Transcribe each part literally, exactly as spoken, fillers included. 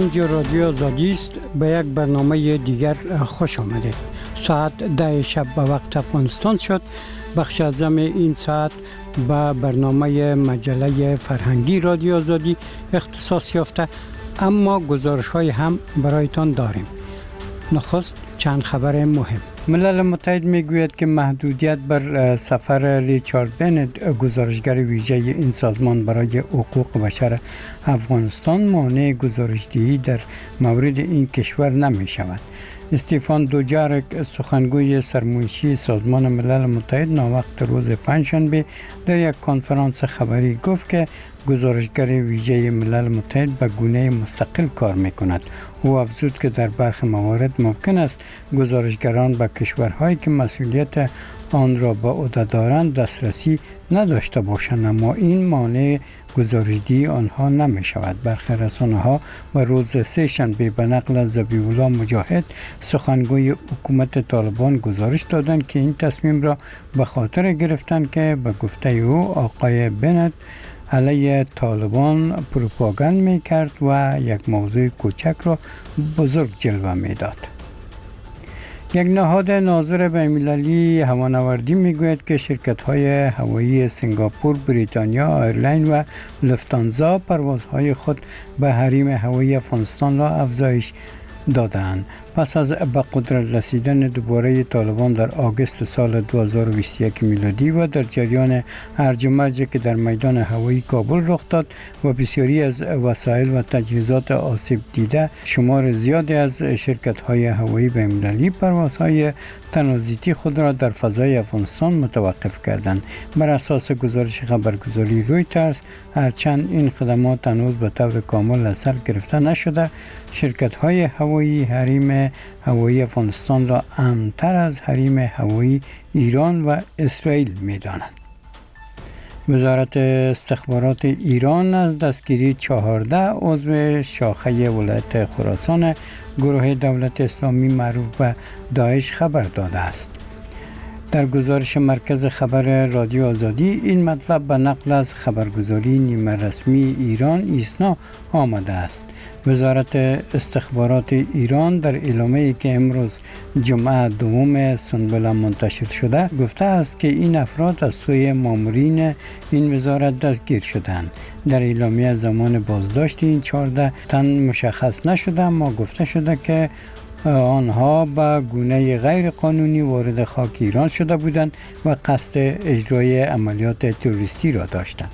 اینجا رادیو آزادی است. به یک برنامه دیگر خوش آمدید. ساعت ده شب به وقت افغانستان شد. بخش اعظم این ساعت به برنامه مجله فرهنگی رادیو آزادی اختصاص یافته، اما گزارش های هم برایتان داریم. نخست چند خبر مهم. ملل متحد میگوید که محدودیت بر سفر ریچارد بنت، گزارشگر ویژه این سازمان برای حقوق بشر افغانستان، مانع گزارشدهی در مورد این کشور نمی شود. استیفان دوجارک، سخنگوی سرمنشی سازمان ملل متحد، ناوقت روز پنجشنبه در یک کنفرانس خبری گفت که گزارشگر ویژه ملل متحد به گونه مستقل کار میکند. او افزود که در برخی موارد ممکن است گزارشگران به کشورهایی که مسئولیت آن را به عهده دارند دسترسی نداشته باشند، اما این مانع گزارشدهی آنها نمی شود. برخی رسانه ها و روز سه شنبه به نقل از ذبیح الله مجاهد، سخنگوی حکومت طالبان، گزارش دادند که این تصمیم را به خاطر گرفتند که به گفته او آقای بنت علیه طالبان پروپاگاند می کرد و یک موضوع کوچک را بزرگ جلوه می داد. یک نهاد ناظر بین‌المللی هوانوردی میگوید که شرکت‌های هوایی سنگاپور، بریتانیا ایرلاین و لفتانزا پروازهای خود به حریم هوایی افغانستان را افزایش دادند. پس از به قدرت رسیدن دوباره طالبان در آگوست سال دو هزار و بیست و یک میلادی و در جریان هرج و مرج که در میدان هوایی کابل رخ داد و بسیاری از وسایل و تجهیزات آسیب دیده، شمار زیادی از شرکت‌های هوایی بین‌المللی پروازهای ترانزیتی خود را در فضای افغانستان متوقف کردند. بر اساس گزارش خبرگزاری رویترز، هرچند این خدمات هنوز به طور کامل از سر گرفته نشده، شرکت‌های هوایی حریم هوایی افغانستان را امن‌تر از حریم هوایی ایران و اسرائیل می‌دانند. وزارت استخبارات ایران از دستگیری چهارده عضو شاخه ولایت خراسان گروه دولت اسلامی معروف به داعش خبر داده است. در گزارش مرکز خبر رادیو آزادی این مطلب به نقل از خبرگزاری نیمه رسمی ایران ایسنا آمده است. وزارت استخبارات ایران در اعلامیه‌ای که امروز جمعه دوم سنبله منتشر شده گفته است که این افراد از سوی مامورین این وزارت دستگیر شدند. در اعلامیه زمان بازداشت این چهارده تن مشخص نشده، اما گفته شده که آنها به گونه غیر قانونی وارد خاک ایران شده بودند و قصد اجرای عملیات تروریستی را داشتند.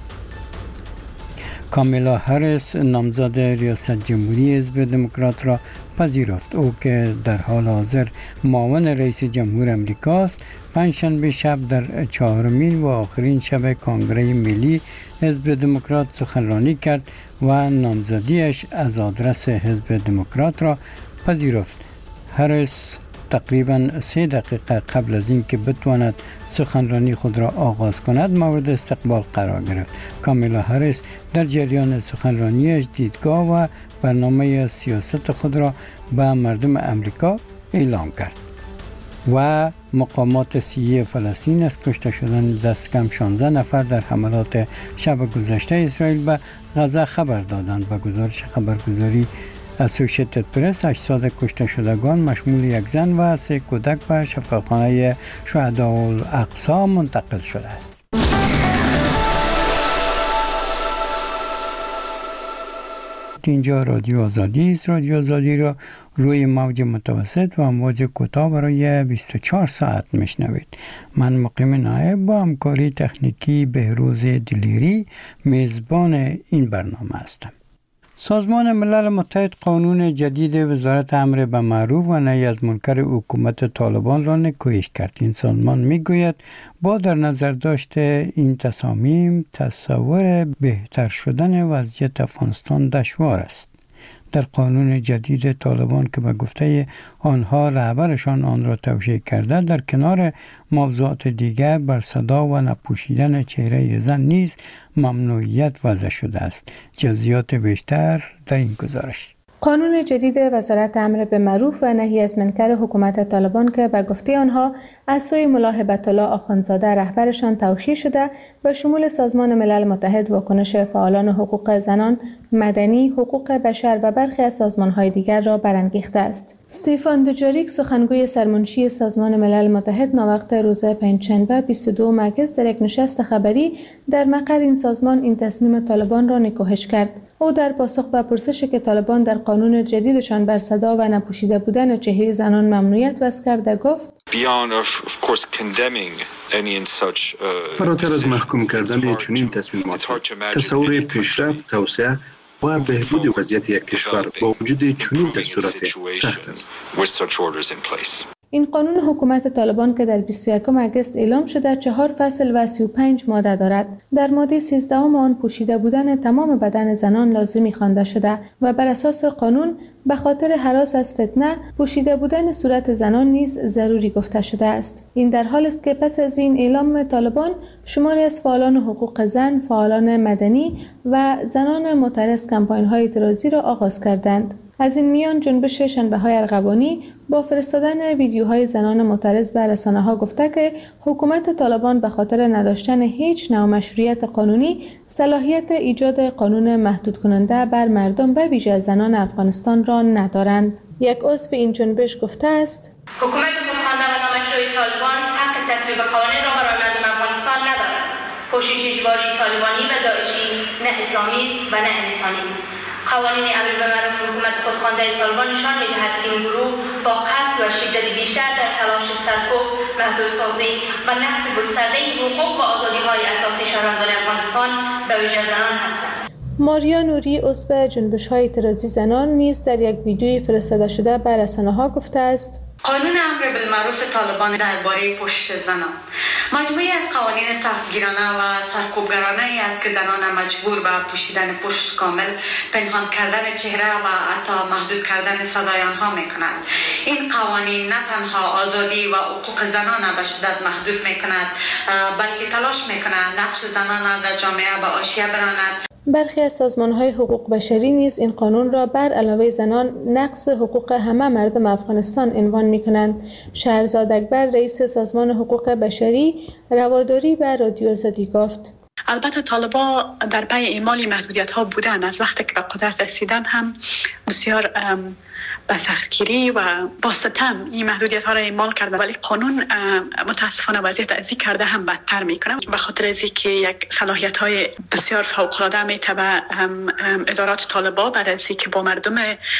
کامیلا هریس، نامزد ریاست جمهوری حزب دموکرات را پذیرفت. او که در حال حاضر معاون رئیس جمهور امریکا است، پنجشنبه شب در چهارمین و آخرین شب کنگره ملی حزب دموکرات سخنرانی کرد و نامزدیش از آدرس حزب دموکرات را پذیرفت. هریس تقریباً سه دقیقه قبل از اینکه بتواند سخنرانی خود را آغاز کند مورد استقبال قرار گرفت. کامیلا هریس در جریان سخنرانیش دیدگاه و برنامه سیاست خود را به مردم امریکا اعلام کرد و مقامات سیاسی فلسطین از کشته شدن دست کم شانزده نفر در حملات شب گذشته اسرائیل به غزه خبر دادند. به گزارش خبرگزاری اسوسییتد پرس، اجساد کشته شدگان مشمول یک زن و سه کودک به شفاخانه شهداء الاقصی منتقل شده است. اینجا رادیو آزادی است. رادیو آزادی را روی موج متوسط و موج کوتاه برای بیست و چهار ساعت میشنوید. من مقیم نایب با همکاری تکنیکی بهروز دلیری میزبان این برنامه هستم. سازمان ملل متحد قانون جدید وزارت امر به معروف و نهی از منکر حکومت طالبان را نکوهش کرد. این سازمان میگوید با در نظر داشته این تصامیم تصور بهتر شدن وضعیت افغانستان دشوار است. در قانون جدید طالبان که به گفته آنها رهبرشان آن را توشیح کرده، در کنار موضوعات دیگر بر صدا و نپوشیدن چهره زن نیز ممنوعیت وضع شده است. جزئیات بیشتر در این گزارش. قانون جدید وزارت امر به معروف و نهی از منکر حکومت طالبان که به گفته آنها از سوی ملا هبت الله آخوندزاده رهبرشان توشیح شده به شمول سازمان ملل متحد، واکنش فعالان حقوق زنان، مدنی، حقوق بشر و برخی از سازمان‌های دیگر را برانگیخته است. استیفان دوجاریک، سخنگوی سرمنشی سازمان ملل متحد، ناوقت روز پنجشنبه بیست و دوم اگست در یک نشست خبری در مقر این سازمان این تصمیم طالبان را نکوهش کرد. او در پاسخ به پرسشی که طالبان در قانون جدیدشان بر صدا و نپوشیده بودن چهره زنان ممنوعیت وضع کرده گفت: فراتر از محکوم کردن چنین تصمیمات، تصور پیشرفت، توسعه و بهبود وضعیت یک کشور با وجود چنین دستورات سخت است. این قانون حکومت طالبان که در بیست و یکم اگست اعلام شده چهار فصل و سی و پنج ماده دارد. در ماده سیزده آن پوشیده بودن تمام بدن زنان لازمی خوانده شده و بر اساس قانون به خاطر هراس از فتنه پوشیده بودن صورت زنان نیز ضروری گفته شده است. این در حال است که پس از این اعلام طالبان شماری از فعالان حقوق زن، فعالان مدنی و زنان معترض کمپاین‌های اعتراضی را آغاز کردند. از این میان جنبش شنبه‌های ارغوانی با فرستادن ویدیوهای زنان معترض به رسانه‌ها گفته که حکومت طالبان به خاطر نداشتن هیچ نوع مشروعیت قانونی صلاحیت ایجاد قانون محدود کننده بر مردم به ویژه زنان افغانستان را ندارند. یک عضو این جنبش گفته است: حکومت خودخوانده و نامشروع طالبان حق تصویب قوانین را برای مردم افغانستان ندارد. پوشش اجباری طالبانی و داعشی نه اسلامی است و نه انسانی. قوانین امر به معروف حکومت خودخوانده طالبان نشان می‌دهد که این گروه با قصد و شدت بیشتر در تلاش سرکوب، محدودسازی و نقض گسترده حقوق و آزادی‌های اساسی شهروندان افغانستان به ویژه زنان هستند. ماریا نوری، عضو جنبش‌های اعتراضی زنان، نیز در یک ویدیوی فرستاده شده به رسانه‌ها گفته است: قانون امر بالمعروف طالبان درباره پوشش زنان مجموعی از قوانین سختگیرانه و سرکوبگرانه ای است که زنان مجبور به پوشیدن پوشش کامل، پنهان کردن چهره و حتی محدود کردن صدای آنها می‌کنند. این قوانین نه تنها آزادی و حقوق زنان به شدت محدود می‌کند، بلکه تلاش می‌کند نقش زنان در جامعه به حاشیه براند. برخی از سازمان‌های حقوق بشری نیز این قانون را بر علاوه زنان نقض حقوق همه مردم افغانستان عنوان می‌کنند. شهرزاد اکبر، رئیس سازمان حقوق بشری، رواداری به رادیو آزادی گفت: البته طالبا در پی اعمال محدودیت‌ها بودن. از وقتی که به قدرت رسیدن هم بسیار با سختگیری و با ستم این محدودیت ها را اعمال کرده، ولی قانون متاسفانه وضعیت از این کرده هم بدتر میکنه، به خاطر از اینکه یک صلاحیت های بسیار فوق العاده میتبه ادارات طالبا بعد از اینکه با مردم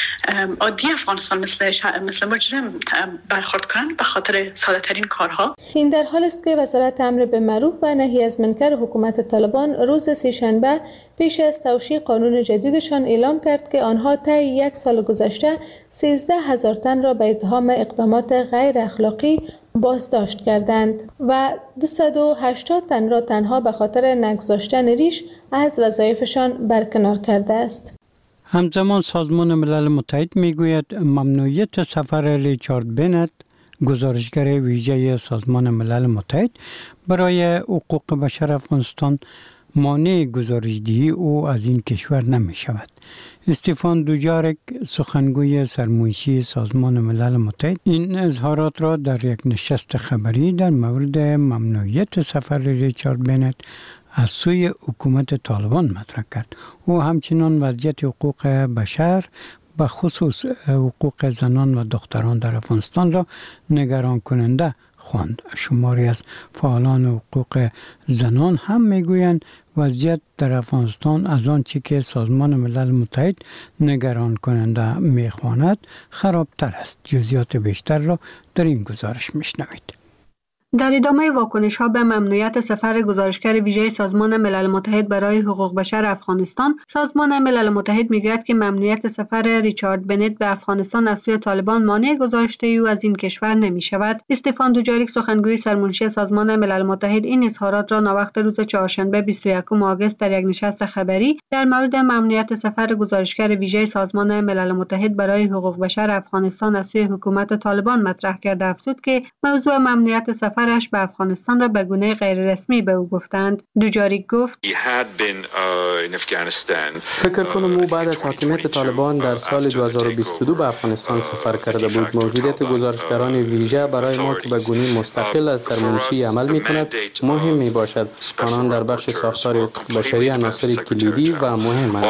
عادی افغانستان مثل مثل مجرم برخورد کنند به خاطر ساده ترین کارها. این در حال است که وزارت امر به معروف و نهی از منکر حکومت طالبان روز سه‌شنبه پیش از توشیح قانون جدیدشان اعلام کرد که آنها طی یک سال گذشته سیزده هزار تن را به اتهام اقدامات غیر اخلاقی بازداشت کردند و دویست و هشتاد تن را تنها به خاطر نگذاشتن ریش از وظایفشان برکنار کرده است. همزمان سازمان ملل متحد میگوید ممنوعیت سفر ریچارد بنت، گزارشگر ویژه سازمان ملل متحد برای حقوق بشر افغانستان، مانع گزارشدهی او از این کشور نمی شود. استیفان دوجاریک، سخنگوی سرمنشی سازمان ملل متحد، این اظهارات را در یک نشست خبری در مورد ممنوعیت سفر ریچارد بنت از سوی حکومت طالبان مطرح کرد. او همچنان وضعیت حقوق بشر به خصوص حقوق زنان و دختران در افغانستان را نگران کننده خواند. شماری از فعالان حقوق زنان هم میگویند وضعیت در افغانستان از آنچه که سازمان ملل متحد نگران کننده میخواند خرابتر است. جزئیات بیشتر را در این گزارش میشنوید. در ادامه واکنش‌ها به ممنوعیت سفر گزارشگر ویژه سازمان ملل متحد برای حقوق بشر افغانستان، سازمان ملل متحد می‌گوید که ممنوعیت سفر ریچارد بنت به افغانستان از سوی طالبان مانع گزارش‌دهی او از این کشور نمی‌شود. استیفان دوجاریک، سخنگوی سرمنشی سازمان ملل متحد، این اظهارات را ناوقت روز چهارشنبه بیست و یکم آگوست در یک نشست خبری در مورد ممنوعیت سفر گزارشگر ویژه سازمان ملل متحد برای حقوق بشر افغانستان از سوی حکومت طالبان مطرح کرده افزود که موضوع ممنوعیت سفر سفرش به افغانستان را به گونه غیررسمی به او گفتند. دوجاریک گفت: فکر کنم او بعد از حاکمیت طالبان در سال دو هزار و بیست و دو به افغانستان سفر کرده بود. موجودیت گزارشگران ویژه برای ما که به گونه مستقل از سرمنشی عمل می کند مهم می باشد. آنان در بخش ساختار حقوق بشری عناصر کلیدی و مهمند.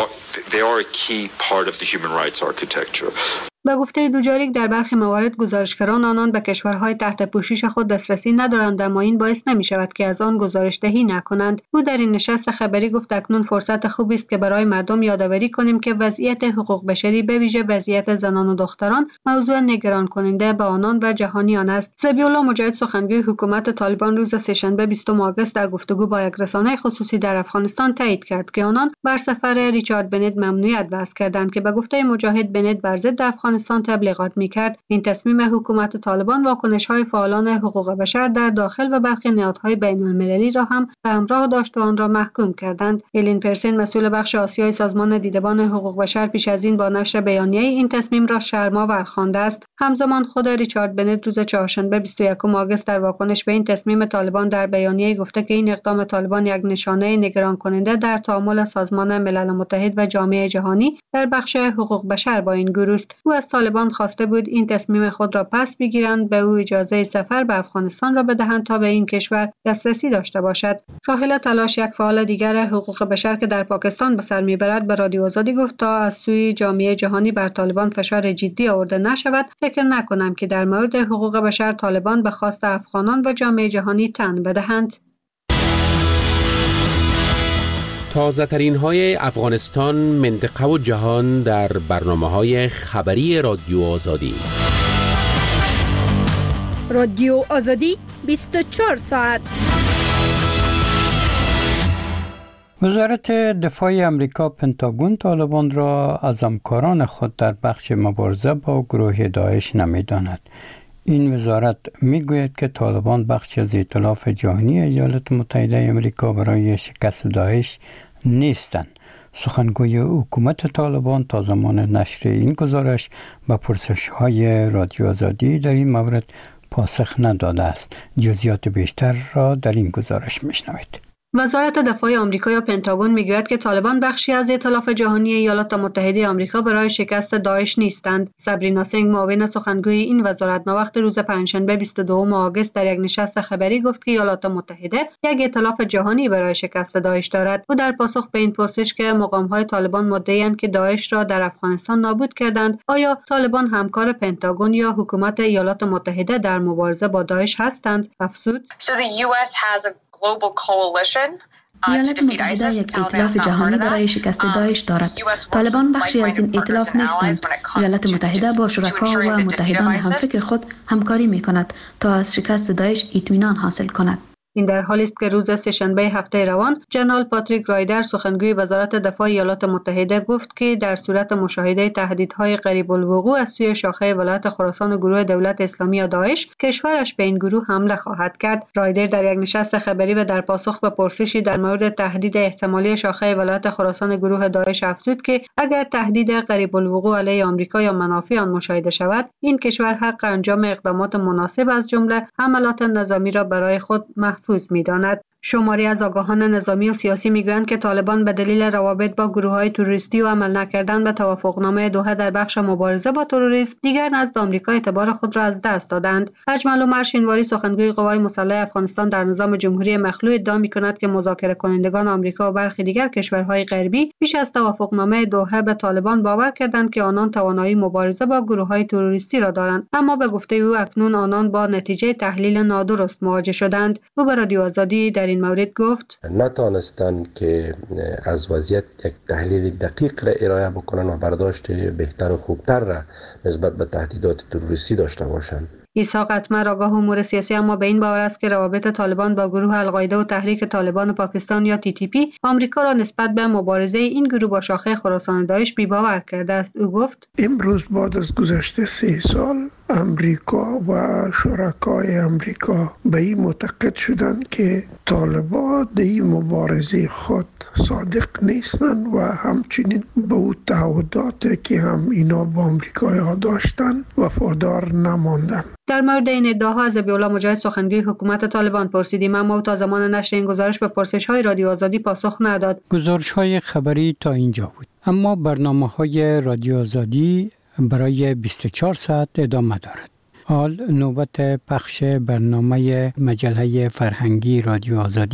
به گفته دوجاریک در برخی موارد گزارشگران آنان به کشورهای تحت پوشش خود دسترسی ندارند، اما این باعث نمی شود که از آن گزارش دهی نکنند. او در این نشست خبری گفت اکنون فرصت خوبی است که برای مردم یادآوری کنیم که وضعیت حقوق بشری به ویژه وضعیت زنان و دختران موضوع نگران کننده به آنان و جهانیان است. ذبیح‌الله مجاهد سخنگوی حکومت طالبان روز سه‌شنبه بیستم آگوست در گفتگو با یک رسانه خصوصی در افغانستان تایید کرد که آنان بر سفر ریچارد بنت ممنوعیت وضع کردند که به گفته مجاهد بنت بر ضد افغانستان تبلیغات می‌کرد. این تصمیم حکومت طالبان واکنش‌های فعالان حقوق بشر در داخل و برخی نهادهای بین‌المللی را هم به همراه داشت و آن را محکوم کردند. الین پرسن مسئول بخش آسیای سازمان دیدبان حقوق بشر پیش از این با نشر بیانیه این تصمیم را شرم‌آور خوانده است. همزمان خود ریچارد بنت روز چهارشنبه بیست و یکم آگوست در واکنش به این تصمیم طالبان در بیانیه گفته که این اقدام طالبان یک نشانه نگران کننده در تعامل سازمان ملل متحد و جامعه جهانی در بخش حقوق بشر با این گروه است. او از طالبان خواسته بود این تصمیم خود را پس بگیرند، به او اجازه سفر به افغانستان را بدهند تا به این کشور دسترسی داشته باشد. راحله تلاش، یک فعال دیگر حقوق بشر که در پاکستان به سر میبرد، به رادیو آزادی گفت تا از سوی جامعه جهانی بر طالبان فشار جدی آورده نشود، فکر نکنم که در مورد حقوق بشر طالبان به خواست افغانان و جامعه جهانی تن بدهند. تازه ترین های افغانستان، منطقه و جهان در برنامه های خبری رادیو آزادی. رادیو آزادی بیست و چهار ساعت. وزارت دفاع امریکا پنتاگون طالبان را از همکاران خود در بخش مبارزه با گروه داعش نمی‌داند. این وزارت میگوید که طالبان بخش از ائتلاف جهانی ایالات متحده آمریکا برای شکست داعش نیستند. سخنگوی حکومت طالبان تا زمان نشر این گزارش به پرسش‌های رادیو آزادی در این مورد پاسخ نداده است. جزئیات بیشتر را در این گزارش میشنوید. وزارت دفاع آمریکا یا پنتاگون میگوید که طالبان بخشی از ائتلاف جهانی ایالات متحده آمریکا برای شکست داعش نیستند. سبرینا سینگ، معاون سخنگوی این وزارت، ناوقت روز پنجشنبه بیست و دوم آگوست در یک نشست خبری گفت که ایالات متحده یک ائتلاف جهانی برای شکست داعش دارد. او در پاسخ به این پرسش که مقام‌های طالبان مدعی‌اند که داعش را در افغانستان نابود کردند، آیا طالبان همکار پنتاگون یا حکومت ایالات متحده در مبارزه با داعش هستند، افزود: ایالات متحده یک ائتلاف جهانی برای شکست داعش دارد. طالبان بخشی از این ائتلاف نیستند. ایالات متحده با شرکا و متحدان همفکر خود همکاری می کند تا از شکست داعش اطمینان حاصل کند. این در حالی است که روز سه‌شنبه هفته روان جنرال پاتریک رایدر، سخنگوی وزارت دفاع ایالات متحده، گفت که در صورت مشاهده تهدیدهای قریب الوقوع از سوی شاخه ولایت خراسان گروه دولت اسلامی یا داعش، کشورش به این گروه حمله خواهد کرد. رایدر در یک نشست خبری و در پاسخ به پرسشی در مورد تهدید احتمالی شاخه ولایت خراسان گروه داعش افزود که اگر تهدید قریب الوقوع علیه آمریکا یا منافع آن مشاهده شود، این کشور حق انجام اقدامات مناسب از جمله حملات نظامی را برای خود محفوظ می‌داند. شماری از آگاهان نظامی و سیاسی میگویند که طالبان به دلیل روابط با گروه‌های تروریستی و عمل نکردن به توافقنامه دوحه در بخش مبارزه با تروریسم، دیگر نزد آمریکا اعتبار خود را از دست دادند. اجمل عمر شینواری، سخنگوی قوای مسلح افغانستان در نظام جمهوری مخلوع، ادعا می‌کند که مذاکره کنندگان آمریکا و برخی دیگر کشورهای غربی پیش از توافقنامه دوحه به طالبان باور کردند که آنان توانایی مبارزه با گروه‌های تروریستی را دارند، اما به گفته او اکنون آنان با نتیجه تحلیل نادرست مواجه شدند. او به رادیو آزادی در این مورد گفت: نتانستند که از وضعیت یک تحلیل دقیق را ارائه بکنن و برداشت بهتر و خوبتر را نسبت به تهدیدات تروریستی داشته باشند. اسحاق اتمر، آگاه امور سیاسی، اما به این باور است که روابط طالبان با گروه القاعده و تحریک طالبان پاکستان یا تی تی پی آمریکا را نسبت به مبارزه این گروه با شاخه خراسان داعش بی‌باور کرده است. او گفت: امروز بعد از گذشته سه سال امریکا و شرکای امریکا به این معتقد شدند که طالبان در این مبارزه خود صادق نیستند و همچنین به او تعهدات که هم اینا با امریکایی ها داشتن وفادار نماندن. در مورد این ادعاها از ذبیح الله مجاهد سخنگوی حکومت طالبان پرسیدیم، اما او تا زمان نشر این گزارش به پرسش‌های رادیو آزادی پاسخ نداد. گزارش‌های خبری تا اینجا بود، اما برنامه‌های رادیو آزادی برای بیست و چهار ساعت ادامه دارد. حال نوبت پخش برنامه مجله فرهنگی رادیو آزادی